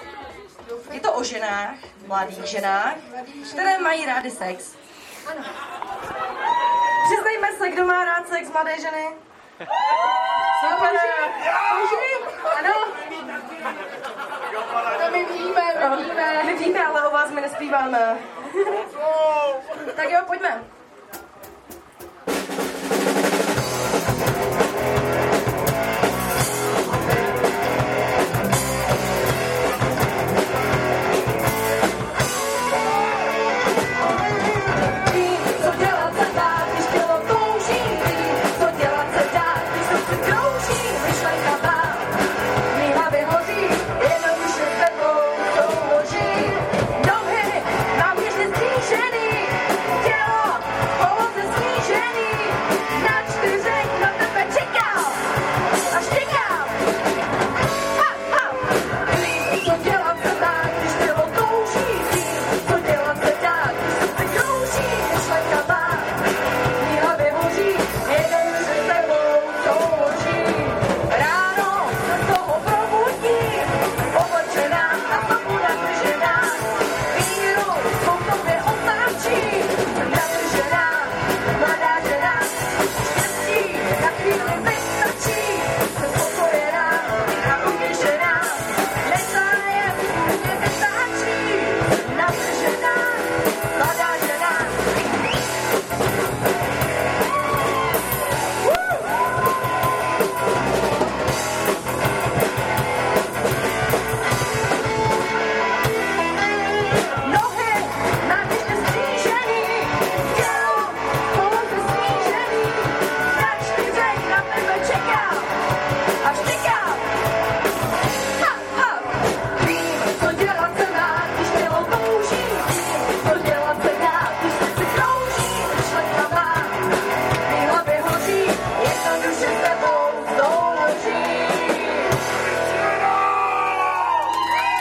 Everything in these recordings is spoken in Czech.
Je to o ženách, mladých ženách, které mají rády sex. Přiznejme se, kdo má rád sex, mladé ženy? Super. Ano. To my víme. My víme, ale o vás my nespíváme. Tak jo, pojďme.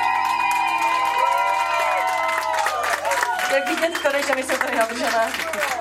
Jak vidět, že my jsme tady navržené.